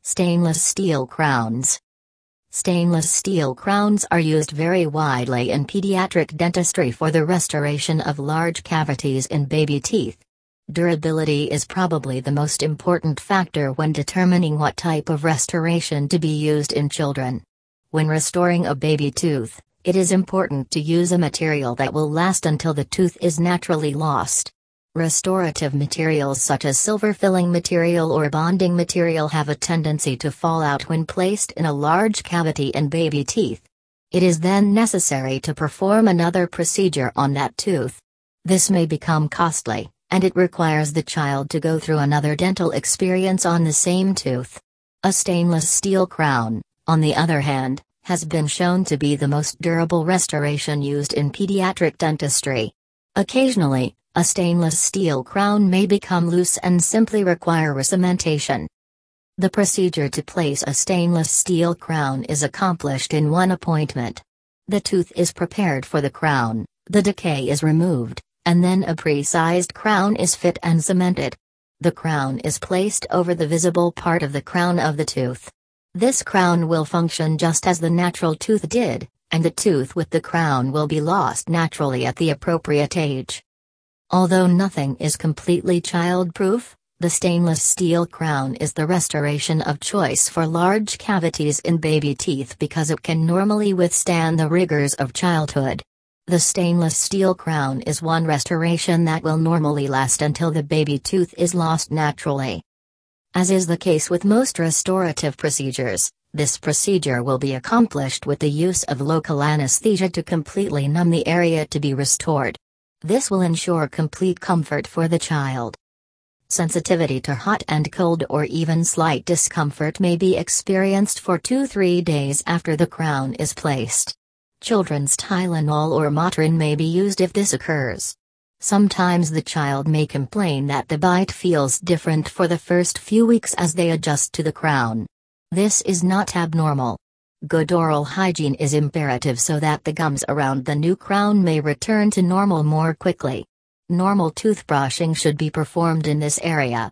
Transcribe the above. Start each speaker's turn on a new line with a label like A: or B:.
A: Stainless steel crowns. Stainless steel crowns are used very widely in pediatric dentistry for the restoration of large cavities in baby teeth. Durability is probably the most important factor when determining what type of restoration to be used in children. When restoring a baby tooth, it is important to use a material that will last until the tooth is naturally lost. Restorative materials such as silver filling material or bonding material have a tendency to fall out when placed in a large cavity in baby teeth. It is then necessary to perform another procedure on that tooth. This may become costly, and it requires the child to go through another dental experience on the same tooth. A stainless steel crown, on the other hand, has been shown to be the most durable restoration used in pediatric dentistry. Occasionally, a stainless steel crown may become loose and simply require recementation. The procedure to place a stainless steel crown is accomplished in one appointment. The tooth is prepared for the crown, the decay is removed, and then a pre-sized crown is fit and cemented. The crown is placed over the visible part of the crown of the tooth. This crown will function just as the natural tooth did, and the tooth with the crown will be lost naturally at the appropriate age. Although nothing is completely child-proof, the stainless steel crown is the restoration of choice for large cavities in baby teeth because it can normally withstand the rigors of childhood. The stainless steel crown is one restoration that will normally last until the baby tooth is lost naturally. As is the case with most restorative procedures, this procedure will be accomplished with the use of local anesthesia to completely numb the area to be restored. This will ensure complete comfort for the child. Sensitivity to hot and cold or even slight discomfort may be experienced for 2-3 days after the crown is placed. Children's Tylenol or Motrin may be used if this occurs. Sometimes the child may complain that the bite feels different for the first few weeks as they adjust to the crown. This is not abnormal. Good oral hygiene is imperative so that the gums around the new crown may return to normal more quickly. Normal toothbrushing should be performed in this area.